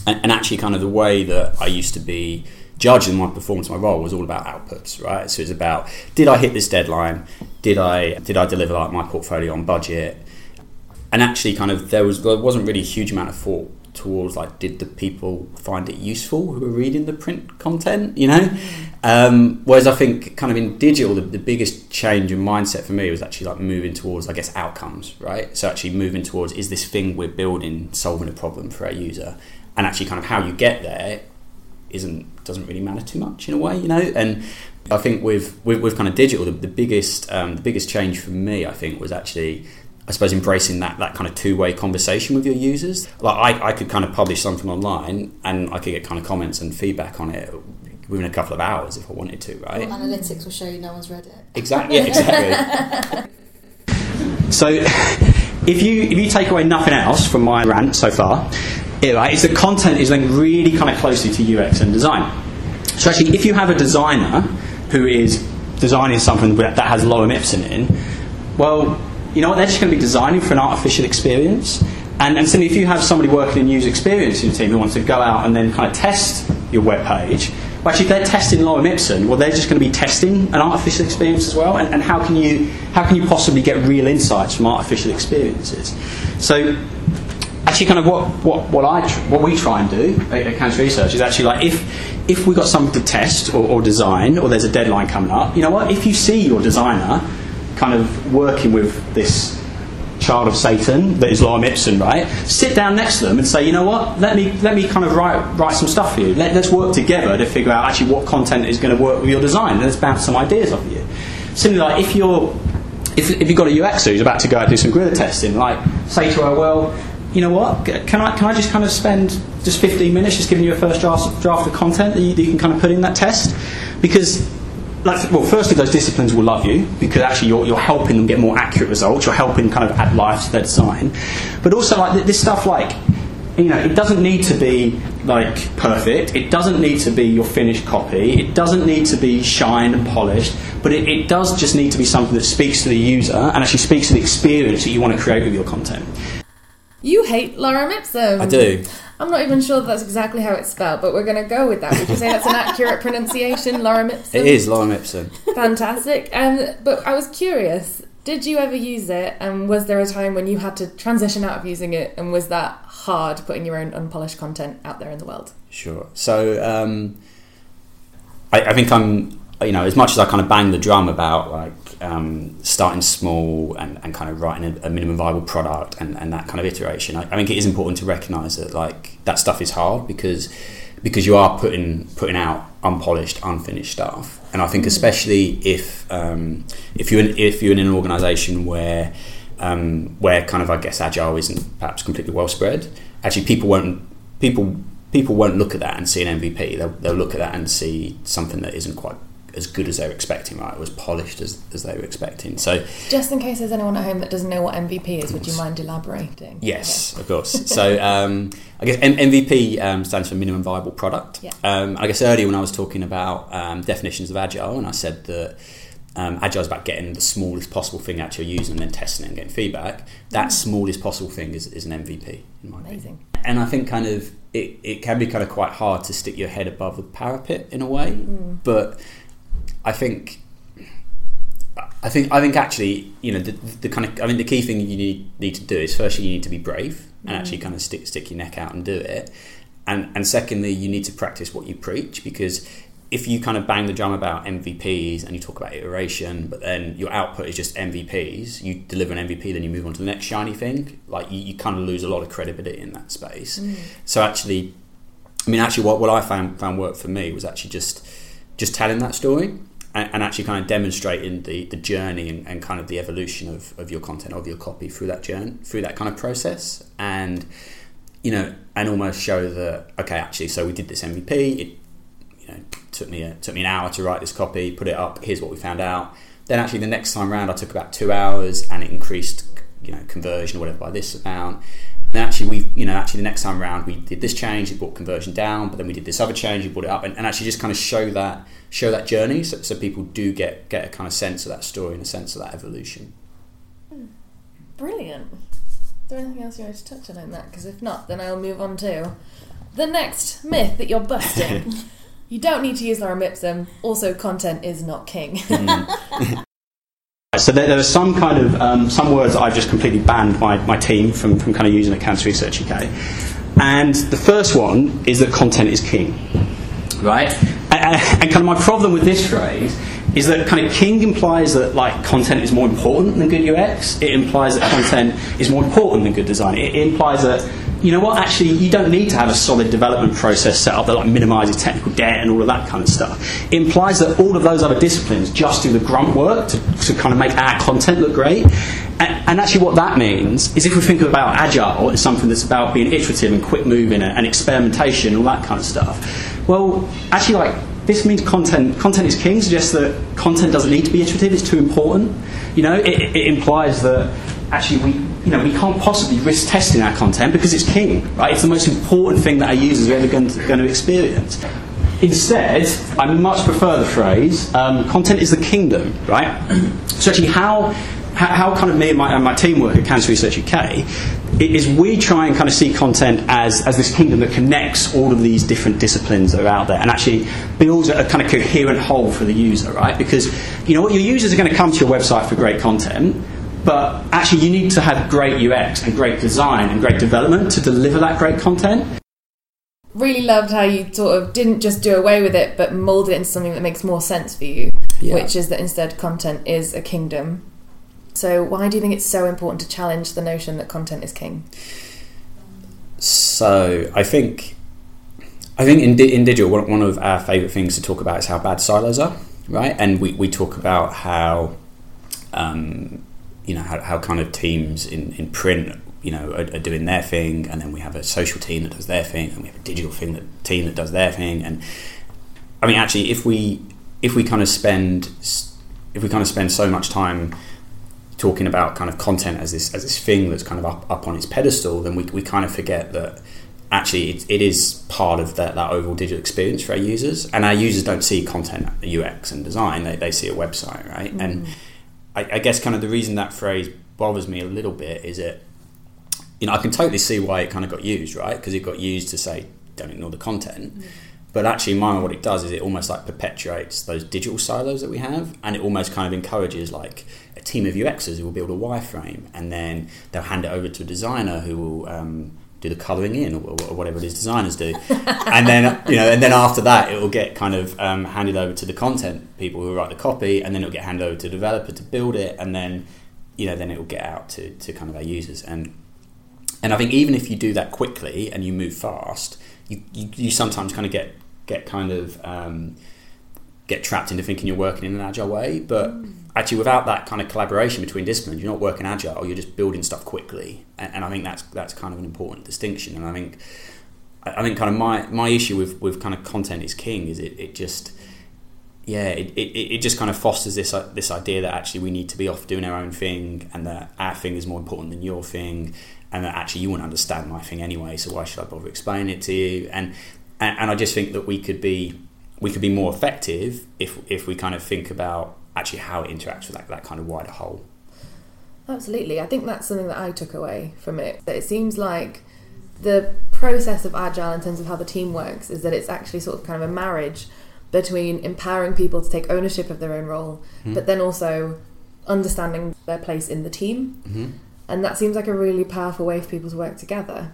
and, and actually kind of the way that I used to be judging my performance, my role was all about outputs, right? So it's about, did I hit this deadline? Did I did I deliver like my portfolio on budget? And actually kind of there was there wasn't really a huge amount of thought towards like, did the people find it useful who were reading the print content, you know? Um, whereas I think kind of in digital, the, the biggest change in mindset for me was actually like moving towards, I guess, outcomes, right? So actually moving towards, is this thing we're building solving a problem for our user? And actually kind of how you get there isn't doesn't really matter too much in a way, you know? And I think with with, with kind of digital, the, the biggest um, the biggest change for me, I think, was actually, I suppose, embracing that, that kind of two-way conversation with your users. Like I, I could kind of publish something online and I could get kind of comments and feedback on it within a couple of hours if I wanted to, right? Well, analytics will show you no one's read it. Exactly, yeah, exactly. So if you if you take away nothing else from my rant so far, it, right, it's the content is linked really kind of closely to U X and design. So actually, if you have a designer who is designing something that has lorem ipsum in, well, you know what, they're just going to be designing for an artificial experience. And, and simply, if you have somebody working in user experience in your team who wants to go out and then kind of test your web page, well, actually, if they're testing lorem ipsum, well, they're just going to be testing an artificial experience as well. And, and how can you how can you possibly get real insights from artificial experiences? So, actually, kind of what what what I tr- what we try and do at, at Cancer Research is actually like if if we've got something to test or, or design, or there's a deadline coming up, you know what? If you see your designer kind of working with this child of Satan that is lorem ipsum, right? Sit down next to them and say, you know what? Let me let me kind of write write some stuff for you. Let, let's work together to figure out actually what content is going to work with your design. Let's bounce some ideas off of you. Simply like if you're if if you've got a U X who's about to go out and do some guerrilla testing, like say to her, well, you know what? Can I can I just kind of spend just fifteen minutes just giving you a first draft draft of content that you, that you can kind of put in that test? Because Like, well, firstly, those disciplines will love you because actually you're, you're helping them get more accurate results. You're helping kind of add life to their design. But also, like this stuff, like, you know, it doesn't need to be like perfect. It doesn't need to be your finished copy. It doesn't need to be shined and polished. But it, it does just need to be something that speaks to the user and actually speaks to the experience that you want to create with your content. You hate lorem ipsum. I do. I'm not even sure that that's exactly how it's spelled, but we're going to go with that. Would you say that's an accurate pronunciation, lorem ipsum? It is lorem ipsum. Fantastic. Um, but I was curious, did you ever use it, and was there a time when you had to transition out of using it, and was that hard, putting your own unpolished content out there in the world? Sure. So um, I, I think I'm, you know, as much as I kind of bang the drum about like um, starting small and, and kind of writing a, a minimum viable product and, and that kind of iteration, I, I think it is important to recognise that like that stuff is hard because because you are putting putting out unpolished, unfinished stuff. And I think mm. especially if um, if you're in, if you're in an organisation where um, where kind of I guess agile isn't perhaps completely well spread, actually people won't people people won't look at that and see an M V P. They'll, they'll look at that and see something that isn't quite as good as they were expecting, right? It was polished as, as they were expecting. So, just in case there's anyone at home that doesn't know what M V P is, would you mind elaborating? Yes, okay. Of course. So um, I guess M- MVP um, stands for minimum viable product. Yeah. Um, I guess earlier when I was talking about um, definitions of agile, and I said that um, agile is about getting the smallest possible thing out to your user and then testing it and getting feedback. That mm. smallest possible thing is, is an M V P, in my Amazing. opinion. And I think kind of it, it can be kind of quite hard to stick your head above the parapet in a way, mm. but I think, I think, I think actually, you know, the, the kind of, I mean, the key thing you need need to do is firstly you need to be brave and mm. actually kind of stick stick your neck out and do it, and and secondly you need to practice what you preach, because if you kind of bang the drum about M V Ps and you talk about iteration, but then your output is just M V Ps, you deliver an M V P, then you move on to the next shiny thing, like you, you kind of lose a lot of credibility in that space. Mm. So actually, I mean, actually, what what I found found worked for me was actually just just telling that story. And actually kind of demonstrating the, the journey and, and kind of the evolution of, of your content, of your copy through that journey, through that kind of process. And, you know, and almost show that, okay, actually, so we did this M V P. It, you know, took me a, took me an hour to write this copy, put it up. Here's what we found out. Then actually the next time round, I took about two hours and it increased, you know, conversion or whatever by this amount. And actually, we, you know, actually the next time round we did this change, it brought conversion down, but then we did this other change, we brought it up, and, and actually just kind of show that, show that journey, so, so people do get get a kind of sense of that story and a sense of that evolution. Brilliant. Is there anything else you want to touch on in that? Because if not, then I'll move on to The next myth that you're busting. You don't need to use lorem ipsum. Also, content is not king. Mm. So there, there are some kind of um, some words that I've just completely banned my, my team from, from kind of using at Cancer Research U K. And the first one is that content is king, right? And, and kind of my problem with this phrase is that kind of king implies that like content is more important than good U X. It implies that content is more important than good design. It, it implies that, you know what, actually you don't need to have a solid development process set up that like minimises technical debt and all of that kind of stuff. It implies that all of those other disciplines just do the grunt work to, to kind of make our content look great. And, and actually what that means is if we think about agile as something that's about being iterative and quick moving and, and experimentation and all that kind of stuff, well, actually like this means content content is king, suggests that content doesn't need to be iterative, it's too important. You know, it, it implies that actually we you know we can't possibly risk testing our content because it's king, right? It's the most important thing that our users are ever going to, going to experience. Instead, I much prefer the phrase um, content is the kingdom, right? So actually how how, how kind of me and my, and my team work at Cancer Research U K is we try and kind of see content as, as this kingdom that connects all of these different disciplines that are out there and actually builds a kind of coherent whole for the user, right? Because, you know what, your users are going to come to your website for great content, but actually you need to have great U X and great design and great development to deliver that great content. Really loved how you sort of didn't just do away with it, but mould it into something that makes more sense for you, yeah. Which is that instead content is a kingdom. So why do you think it's so important to challenge the notion that content is king? So I think I think in, in digital, one, one of our favourite things to talk about is how bad silos are, right? And we, we talk about how um, you know how, how kind of teams in, in print you know are, are doing their thing, and then we have a social team that does their thing, and we have a digital thing that team that does their thing. And I mean, actually, if we if we kind of spend if we kind of spend so much time talking about kind of content as this as this thing that's kind of up, up on its pedestal, then we we kind of forget that actually it, it is part of that, that overall digital experience for our users. And our users don't see content, U X and design, they, they see a website, right? Mm. And I, I guess kind of the reason that phrase bothers me a little bit is it, you know, I can totally see why it kind of got used, right? Because it got used to say, don't ignore the content. Mm. But actually, in my mind, what it does is it almost like perpetuates those digital silos that we have, and it almost kind of encourages like a team of U Xers who will build a wireframe, and then they'll hand it over to a designer who will um, do the colouring in, or, or whatever it is designers do, and then you know, and then after that, it will get kind of um, handed over to the content people who write the copy, and then it will get handed over to the developer to build it, and then you know, then it will get out to, to kind of our users. And and I think even if you do that quickly and you move fast, you you, you sometimes kind of get get kind of um, get trapped into thinking you're working in an agile way, but mm. actually without that kind of collaboration between disciplines, you're not working agile, you're just building stuff quickly. And, and I think that's that's kind of an important distinction. And I think I think kind of my, my issue with, with kind of content is king is it, it just yeah it, it, it just kind of fosters this uh, this idea that actually we need to be off doing our own thing, and that our thing is more important than your thing, and that actually you won't understand my thing anyway, so why should I bother explaining it to you? And And, and I just think that we could be we could be more effective if if we kind of think about actually how it interacts with that, that kind of wider whole. Absolutely. I think that's something that I took away from it. That it seems like the process of Agile in terms of how the team works is that it's actually sort of kind of a marriage between empowering people to take ownership of their own role, mm-hmm. but then also understanding their place in the team. Mm-hmm. And that seems like a really powerful way for people to work together.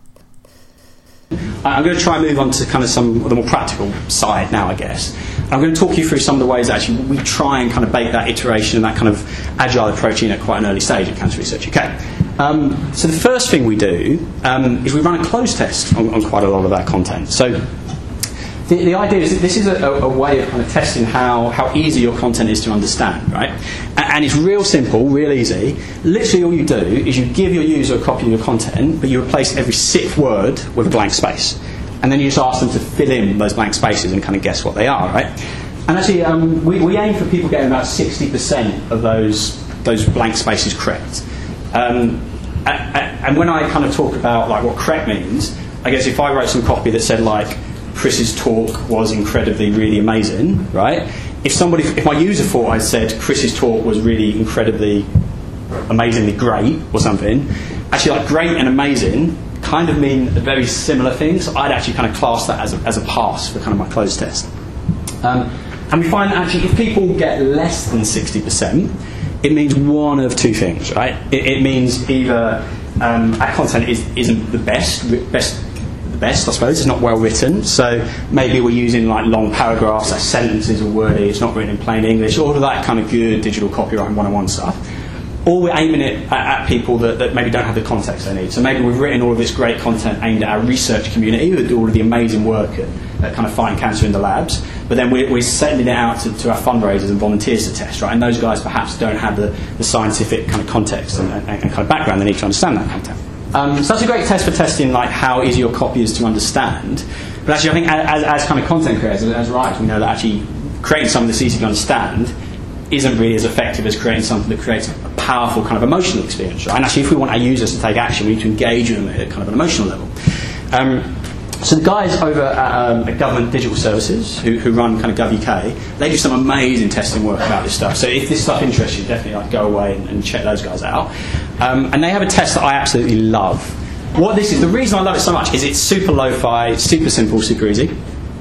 I'm going to try and move on to kind of some of the more practical side now, I guess. And I'm going to talk you through some of the ways that actually we try and kind of bake that iteration and that kind of agile approach in at quite an early stage at Cancer Research U K. Um, so the first thing we do um, is we run a close test on, on quite a lot of our content. So the, the idea is that this is a, a way of kind of testing how, how easy your content is to understand, right? And, and it's real simple, real easy. Literally all you do is you give your user a copy of your content, but you replace every sixth word with a blank space. And then you just ask them to fill in those blank spaces and kind of guess what they are, right? And actually, um, we, we aim for people getting about sixty percent of those those blank spaces correct. Um, and, and when I kind of talk about like what correct means, I guess if I wrote some copy that said like, Chris's talk was incredibly, really amazing, right? If somebody, if my user thought I said Chris's talk was really incredibly, amazingly great or something, actually like great and amazing kind of mean very similar things. I'd actually kind of class that as a, as a pass for kind of my closed test. Um, and we find actually if people get less than sixty percent, it means one of two things, right? It, it means either um, our content is, isn't the best, best, the best, I suppose. It's not well written, so maybe we're using like long paragraphs, like sentences are wordy, it's not written in plain English, all of that kind of good digital copywriting one oh one stuff. Or we're aiming it at, at people that, that maybe don't have the context they need. So maybe we've written all of this great content aimed at our research community who do all of the amazing work at, at kind of fighting cancer in the labs, but then we're, we're sending it out to, to our fundraisers and volunteers to test, right? And those guys perhaps don't have the, the scientific kind of context and, and, and kind of background they need to understand that content. Um, so that's a great test for testing like how easy your copy is to understand. But actually I think as, as kind of content creators, as writers, we know that actually creating something that's easy to understand isn't really as effective as creating something that creates a powerful kind of emotional experience, right? And actually, if we want our users to take action, we need to engage with them at kind of an emotional level. Um, so the guys over at, um, at Government Digital Services, who, who run kind of GovUK, they do some amazing testing work about this stuff. So if this stuff interests you, definitely like go away and, and check those guys out. Um, and they have a test that I absolutely love. What this is, the reason I love it so much is it's super lo-fi, super simple, super easy.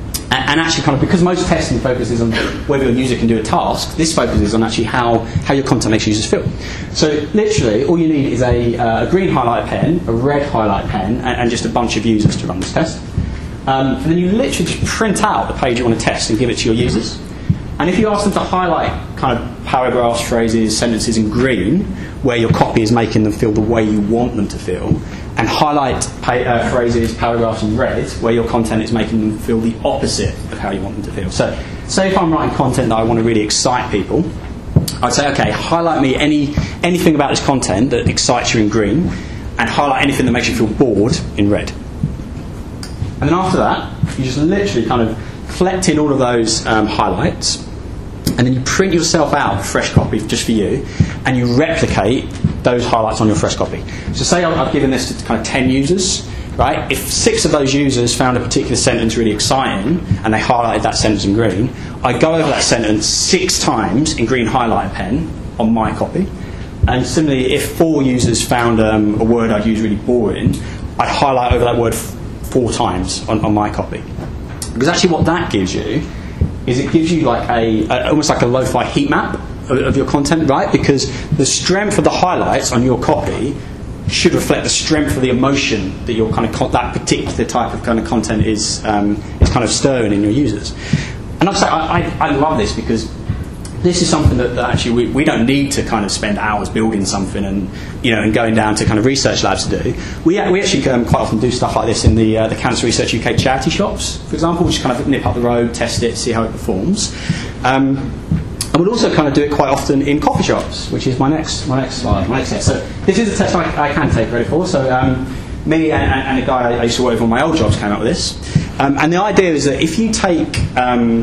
And actually, kind of because most testing focuses on whether your user can do a task, this focuses on actually how, how your content makes users feel. So literally, all you need is a, uh, a green highlight pen, a red highlight pen, and, and just a bunch of users to run this test. Um, and then you literally just print out the page you want to test and give it to your users. And if you ask them to highlight kind of paragraphs, phrases, sentences in green, where your copy is making them feel the way you want them to feel, and highlight pa- uh, phrases, paragraphs in red, where your content is making them feel the opposite of how you want them to feel. So, say if I'm writing content that I want to really excite people, I'd say, okay, highlight me any anything about this content that excites you in green, and highlight anything that makes you feel bored in red. And then after that, you just literally kind of collect in all of those um, highlights, and then you print yourself out a fresh copy just for you, and you replicate those highlights on your fresh copy. So say I've given this to kind of ten users, right? If six of those users found a particular sentence really exciting and they highlighted that sentence in green, I go over that sentence six times in green highlight pen on my copy. And similarly, if four users found um, a word I'd use really boring, I'd highlight over that word f- four times on, on my copy. Because actually what that gives you is it gives you like a, a almost like a lo-fi heat map of, of your content, right? Because the strength of the highlights on your copy should reflect the strength of the emotion that your kind of con- that particular type of kind of content is um, is kind of stirring in your users. And I'd say I, I, I love this because this is something that, that actually we, we don't need to kind of spend hours building something and you know and going down to kind of research labs to do. We we actually um, quite often do stuff like this in the uh, the Cancer Research U K charity shops, for example, which kind of nip up the road, test it, see how it performs. Um, and we'll also kind of do it quite often in coffee shops, which is my next my next slide. My next test. So this is a test I, I can take credit for. So um, me and, and a guy I used to work with on my old jobs came up with this. Um, and the idea is that if you take um,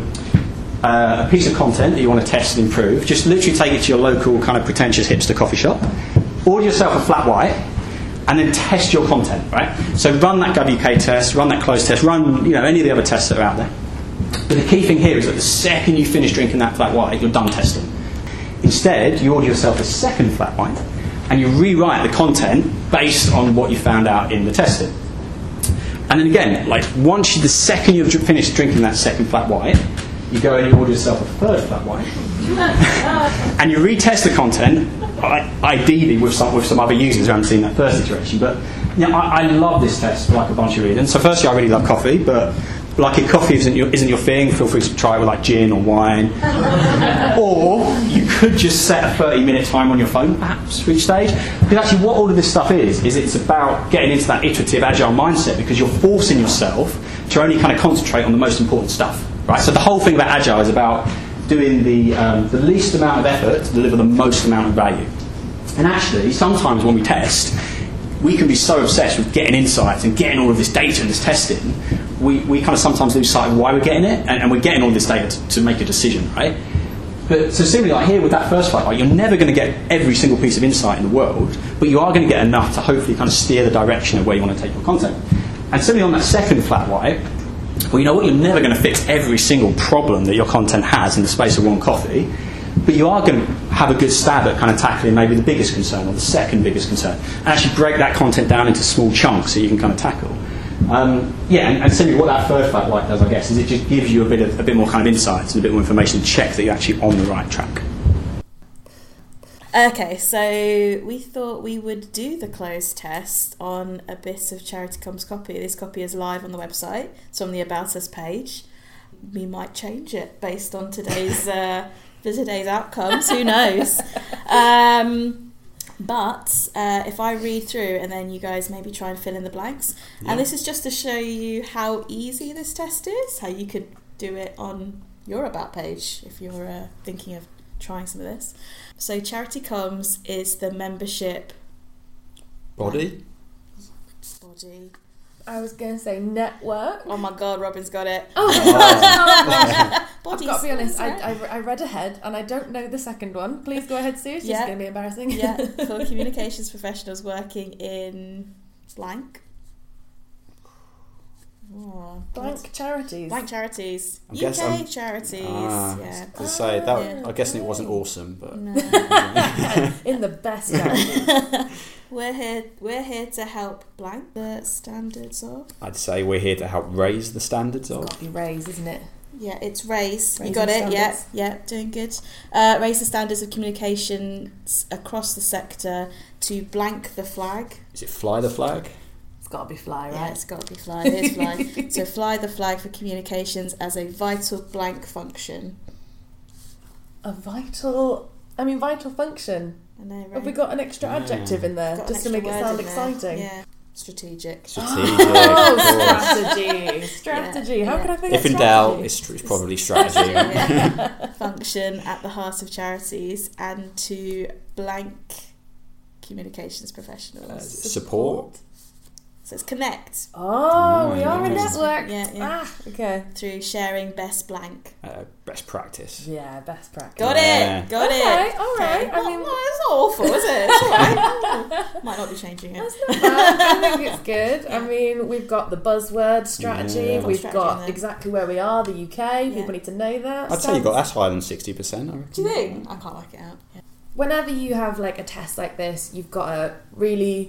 Uh, a piece of content that you want to test and improve, just literally take it to your local kind of pretentious hipster coffee shop, order yourself a flat white, and then test your content, right? So run that GovUK test, run that closed test, run you know any of the other tests that are out there. But the key thing here is that the second you finish drinking that flat white, you're done testing. Instead, you order yourself a second flat white, and you rewrite the content based on what you found out in the testing. And then again, like once you, the second you've finished drinking that second flat white, you go and you order yourself a third flat white, and you retest the content, ideally with some with some other users who haven't seen that first iteration. But you know, I, I love this test for like a bunch of reasons. So firstly, I really love coffee, but like if coffee isn't your isn't your thing, feel free to try it with like gin or wine. Or you could just set a thirty minute time on your phone, perhaps, for each stage. Because actually, what all of this stuff is is it's about getting into that iterative, agile mindset because you're forcing yourself to only kind of concentrate on the most important stuff. Right, so the whole thing about Agile is about doing the, um, the least amount of effort to deliver the most amount of value. And actually, sometimes when we test, we can be so obsessed with getting insights and getting all of this data and this testing, we, we kind of sometimes lose sight of why we're getting it, and, and we're getting all this data to, to make a decision, right? But so similarly, like here with that first flight, like, you're never going to get every single piece of insight in the world, but you are going to get enough to hopefully kind of steer the direction of where you want to take your content. And similarly on that second flat white, well, you know what? You're never going to fix every single problem that your content has in the space of one coffee. but you are going to have a good stab at kind of tackling maybe the biggest concern or the second biggest concern, and actually break that content down into small chunks so you can kind of tackle. Um, yeah, and, and simply what that first flat light does, I guess, is it just gives you a bit of a bit more kind of insights and a bit more information to check that you're actually on the right track. Okay, so we thought we would do the closed test on a bit of Charity Comms copy. This copy is live on the website. It's on the About Us page. We might change it based on today's uh, for today's outcomes. Who knows? Um, but uh, if I read through and then you guys maybe try and fill in the blanks. Yeah. And this is just to show you how easy this test is, how you could do it on your About page if you're uh, thinking of trying some of this. So Charity Comms is the membership body. Body. I was going to say network. Oh my God, Robin's got it. Oh, my God. I've got to be honest, I, I, I read ahead and I don't know the second one. Please go ahead, Sue. It's yeah. just going to be embarrassing. Yeah, for communications professionals working in blank. Oh, blank what? charities. Blank charities. I U K I'm, charities. Ah, yeah. To say that, yeah. I guess it wasn't awesome, but no. In the best charities. We're here. We're here to help blank the standards of. I'd say we're here to help raise the standards of. It's got to be raised, isn't it? Yeah, it's raise. Raising you got it. standards. Yeah, yeah, doing good. Uh, raise the standards of communications across the sector to blank the flag. Is it fly the flag? It's got to be fly, right? Yeah, it's got to be fly. It is fly. So fly the flag for communications as a vital blank function. A vital. I mean, vital function. I know, right? Have we got an extra Yeah. adjective in there Got just to an make it extra sound word in there. exciting? Yeah, strategic. Strategic. Oh, strategy. Strategy. How Yeah. can I forget If in strategy? doubt, it's, it's probably strategy. Yeah. Function at the heart of charities and to blank communications professionals. Uh, support. So it's connect Oh, we Mm. are a network. Yeah, yeah. Ah, okay. through sharing best blank. Uh, best practice. Yeah, best practice. Got Yeah. it. Got Okay, it. all right. Okay. I mean- Well, well, it's not awful, is it? It's all right. Might not be changing it. That's not bad. I think it's good. I mean, we've got the buzzword strategy. Yeah. We've Strategy in got there. exactly where we are, the U K. Yeah. People need to know that. I'd say you got that's higher than sixty percent. I reckon. Do you think? I can't work it out. Yeah. Whenever you have like a test like this, you've got to really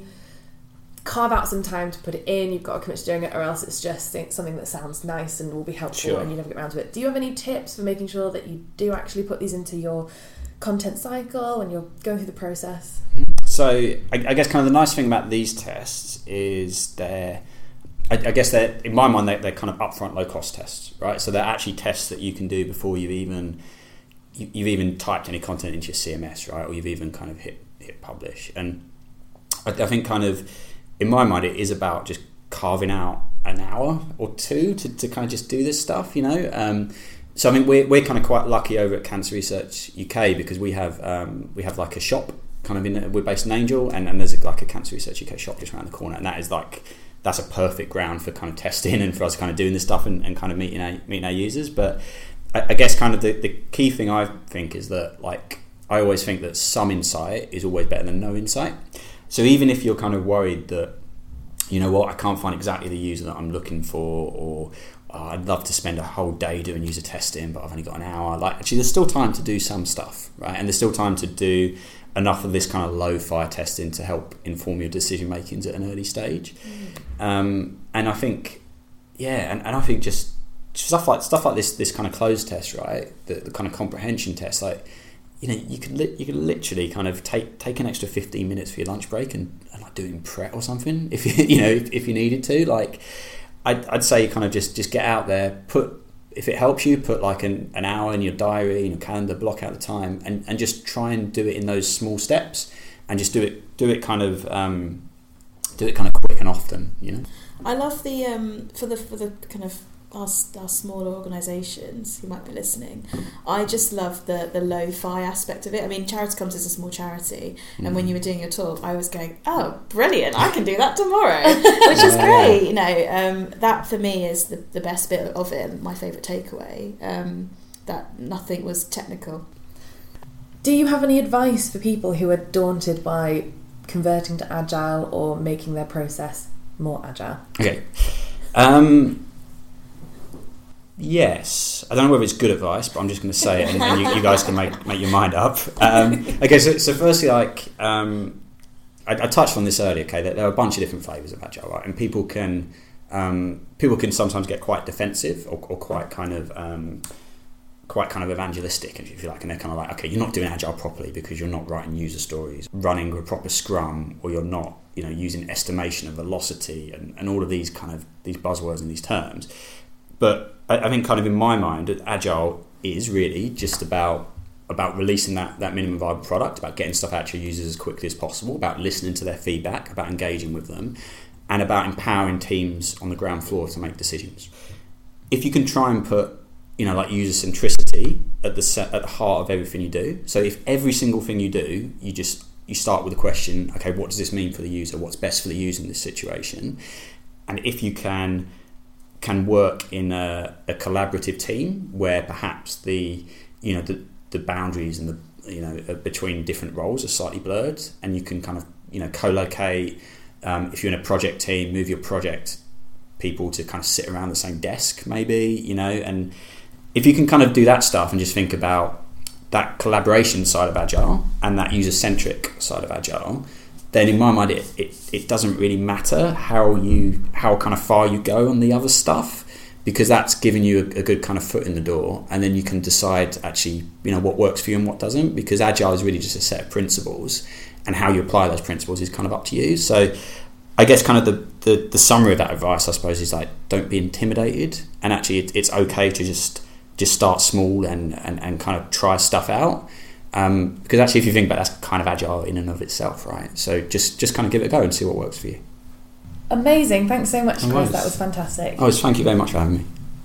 carve out some time to put it in. You've got to commit to doing it, or else it's just something that sounds nice and will be helpful, Sure. and you never get around to it. Do you have any tips for making sure that you do actually put these into your content cycle when you're going through the process? So I, I guess kind of the nice thing about these tests is they're, I, I guess they're, in my mind, they're, they're kind of upfront low cost tests, right? So they're actually tests that you can do before you've even you, you've even typed any content into your C M S, right? Or you've even kind of hit hit publish. And I, I think kind of in my mind, it is about just carving out an hour or two to, to kind of just do this stuff, you know. Um, so I mean, we're we're kind of quite lucky over at Cancer Research U K because we have um, we have like a shop kind of in we're based in Angel, and, and there's like a Cancer Research U K shop just around the corner, and that is like that's a perfect ground for kind of testing and for us kind of doing this stuff and, and kind of meeting our meeting our users. But I, I guess kind of the, the key thing I think is that like I always think that some insight is always better than no insight. So even if you're kind of worried that, you know what, I can't find exactly the user that I'm looking for, or oh, I'd love to spend a whole day doing user testing, but I've only got an hour. Like, actually, there's still time to do some stuff, right? And there's still time to do enough of this kind of low-fire testing to help inform your decision makings at an early stage. Mm. Um, and I think, yeah, and, and I think just stuff like stuff like this, this kind of closed test, right? The, the kind of comprehension test, like. You know, you could li- you could literally kind of take take an extra fifteen minutes for your lunch break and, and like doing prep or something if you you know if, if you needed to. Like, I'd I'd say kind of just, just get out there, put if it helps you, put like an, an hour in your diary, in your calendar, block out the time, and, and just try and do it in those small steps, and just do it do it kind of um, do it kind of quick and often. You know, I love the um, for the for the kind of. Our, our smaller organisations who might be listening, I just love the the lo-fi aspect of it. I mean, Charity Comms is a small charity, and mm. when you were doing your talk, I was going, "Oh, brilliant! I can do that tomorrow," which is great. You know, um, that for me is the the best bit of it. And my favourite takeaway. Um, that nothing was technical. Do you have any advice for people who are daunted by converting to agile or making their process more agile? Okay. Um, Yes. I don't know whether it's good advice, but I'm just going to say it, and, and you, you guys can make make your mind up. Um, okay, so, so firstly, like um, I, I touched on this earlier. Okay, there, there are a bunch of different flavors of agile, right? And people can um, people can sometimes get quite defensive or, or quite kind of um, quite kind of evangelistic, if you like, and they're kind of like, okay, you're not doing agile properly because you're not writing user stories, running a proper scrum, or you're not, you know, using estimation of velocity and, and all of these kind of these buzzwords and these terms. But I, I think kind of in my mind, agile is really just about about releasing that, that minimum viable product, about getting stuff out to your users as quickly as possible, about listening to their feedback, about engaging with them, and about empowering teams on the ground floor to make decisions. If you can try and put, you know, like user centricity at the set, at the heart of everything you do. So if every single thing you do, you just you start with a question, okay, what does this mean for the user? What's best for the user in this situation? And if you can can work in a, a collaborative team where perhaps the you know the, the boundaries and the you know between different roles are slightly blurred, and you can kind of you know co-locate. Um, if you're in a project team, move your project people to kind of sit around the same desk, maybe, you know, and if you can kind of do that stuff and just think about that collaboration side of agile and that user-centric side of agile, then in my mind it, it, it doesn't really matter how you how kind of far you go on the other stuff, because that's giving you a, a good kind of foot in the door, and then you can decide actually, you know, what works for you and what doesn't, because agile is really just a set of principles, and how you apply those principles is kind of up to you. So I guess kind of the, the, the summary of that advice, I suppose, is like, don't be intimidated, and actually it, it's okay to just just start small and, and, and kind of try stuff out. Um, because actually, if you think about it, that's kind of agile in and of itself, right? So just, just kind of give it a go and see what works for you. Amazing. Thanks so much, Chris. Nice. That was fantastic. Oh, thank you very much for having me.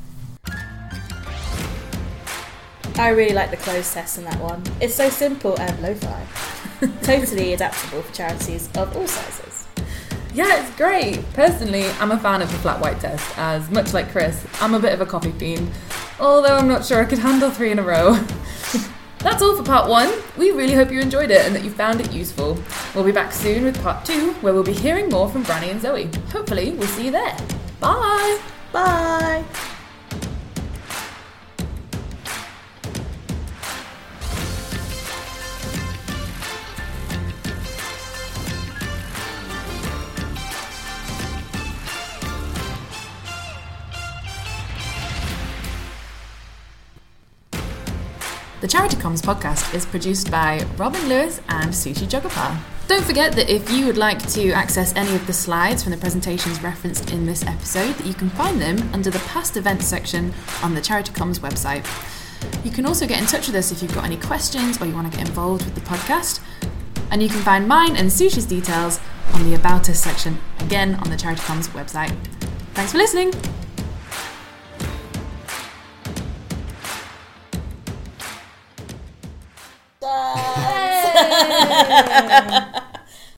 I really like the clothes test in that one. It's so simple and lo-fi. Totally adaptable for charities of all sizes. Yeah, it's great. Personally, I'm a fan of the flat white test, as much like Chris, I'm a bit of a coffee fiend, although I'm not sure I could handle three in a row. That's all for part one. We really hope you enjoyed it and that you found it useful. We'll be back soon with part two, where we'll be hearing more from Branny and Zoe. Hopefully, we'll see you there. Bye! Bye! The Charity Comms podcast is produced by Robin Lewis and Sushi Jagopal. Don't forget that if you would like to access any of the slides from the presentations referenced in this episode, that you can find them under the past events section on the Charity Comms website. You can also get in touch with us if you've got any questions or you want to get involved with the podcast. And you can find mine and Sushi's details on the About Us section, again on the Charity Comms website. Thanks for listening! Hey!